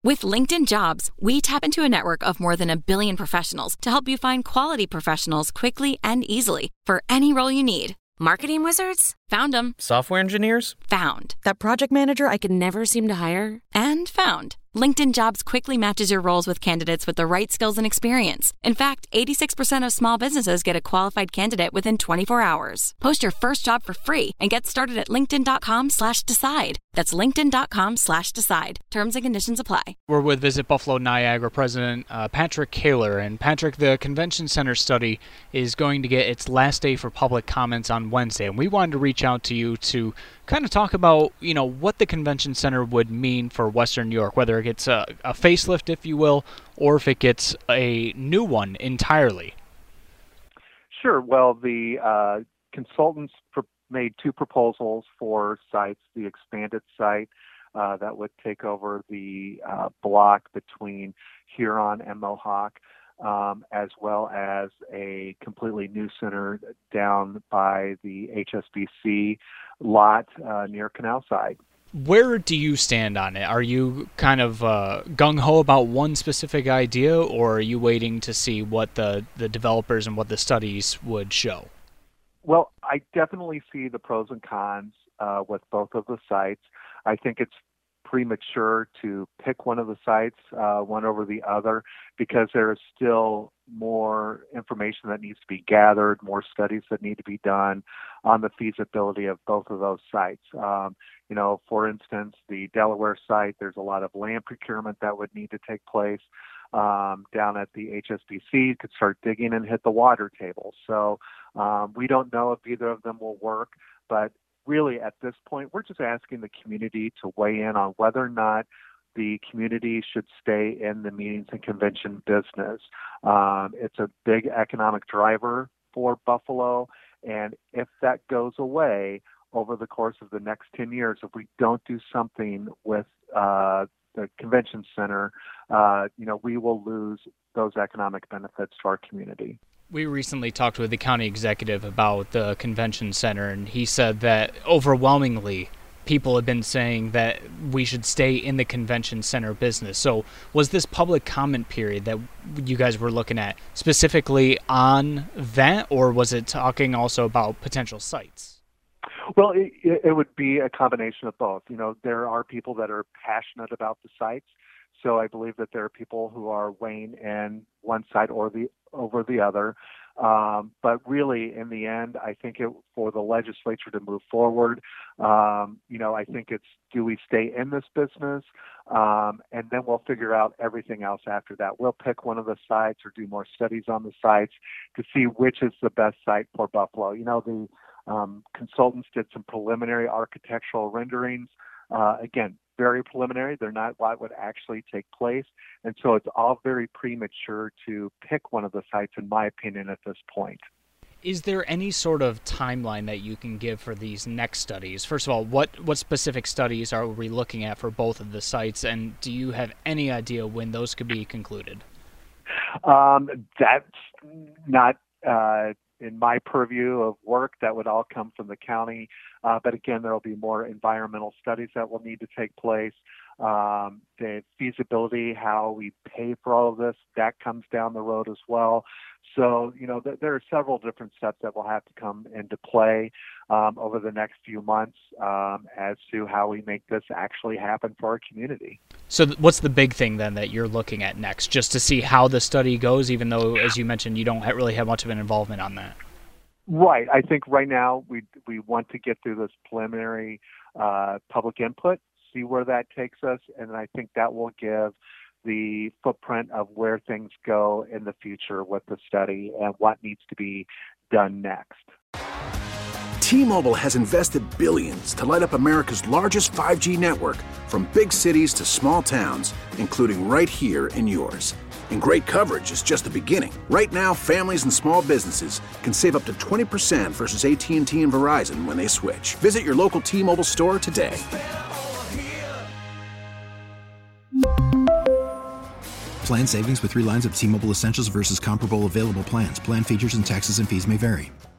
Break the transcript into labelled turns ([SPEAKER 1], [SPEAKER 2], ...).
[SPEAKER 1] With LinkedIn Jobs, we tap into a network of more than 1 billion professionals to help you find quality professionals quickly and easily for any role you need. Marketing wizards? Found them.
[SPEAKER 2] Software engineers?
[SPEAKER 1] Found. That project manager I could never seem to hire? And found. LinkedIn Jobs quickly matches your roles with candidates with the right skills and experience. In fact, 86% of small businesses get a qualified candidate within 24 hours. Post your first job for free and get started at linkedin.com/decide. That's linkedin.com/decide. Terms and conditions apply.
[SPEAKER 3] We're with Visit Buffalo Niagara President Patrick Kaler. And Patrick, the Convention Center study is going to get its last day for public comments on Wednesday. And we wanted to reach out to you to kind of talk about, what the Convention Center would mean for Western New York, whether it gets a facelift, if you will, or if it gets a new one entirely.
[SPEAKER 4] Sure. Well, the consultants made 2 proposals for sites, the expanded site that would take over the block between Huron and Mohawk, as well as a completely new center down by the HSBC lot near Canalside.
[SPEAKER 3] Where do you stand on it? Are you kind of gung-ho about one specific idea, or are you waiting to see what the developers and what the studies would show?
[SPEAKER 4] Well, I definitely see the pros and cons with both of the sites. I think it's premature to pick one of the sites, one over the other, because there is still more information that needs to be gathered, more studies that need to be done on the feasibility of both of those sites. For instance, the Delaware site, there's a lot of land procurement that would need to take place. Down at the HSBC, you could start digging and hit the water table. So we don't know if either of them will work, but really at this point, we're just asking the community to weigh in on whether or not the community should stay in the meetings and convention business. It's a big economic driver for Buffalo, and if that goes away over the course of the next 10 years, if we don't do something with the convention center, we will lose those economic benefits to our community.
[SPEAKER 3] We recently talked with the county executive about the convention center, and he said that overwhelmingly people have been saying that we should stay in the convention center business. So was this public comment period that you guys were looking at specifically on that, or was it talking also about potential sites?
[SPEAKER 4] Well, it would be a combination of both. There are people that are passionate about the sites. So I believe that there are people who are weighing in one side or over the other. But really, in the end, I think for the legislature to move forward, I think it's, do we stay in this business? And then we'll figure out everything else after that. We'll pick one of the sites or do more studies on the sites to see which is the best site for Buffalo. The consultants did some preliminary architectural renderings. Again, very preliminary. They're not what would actually take place. And so it's all very premature to pick one of the sites, in my opinion, at this point.
[SPEAKER 3] Is there any sort of timeline that you can give for these next studies? First of all, what specific studies are we looking at for both of the sites, and do you have any idea when those could be concluded?
[SPEAKER 4] That's not in my purview of work. That would all come from the county. But again, there will be more environmental studies that will need to take place. The feasibility, how we pay for all of this, that comes down the road as well. So, there are several different steps that will have to come into play over the next few months as to how we make this actually happen for our community.
[SPEAKER 3] So what's the big thing then that you're looking at next, just to see how the study goes, even though, as you mentioned, you don't really have much of an involvement on that?
[SPEAKER 4] Right. I think right now we want to get through this preliminary public input, see where that takes us, and I think that will give the footprint of where things go in the future with the study and what needs to be done next.
[SPEAKER 5] T-Mobile has invested billions to light up America's largest 5G network, from big cities to small towns, including right here in yours. And great coverage is just the beginning. Right now, families and small businesses can save up to 20% versus AT&T and Verizon when they switch. Visit your local T-Mobile store today.
[SPEAKER 6] Plan savings with 3 lines of T-Mobile Essentials versus comparable available plans. Plan features and taxes and fees may vary.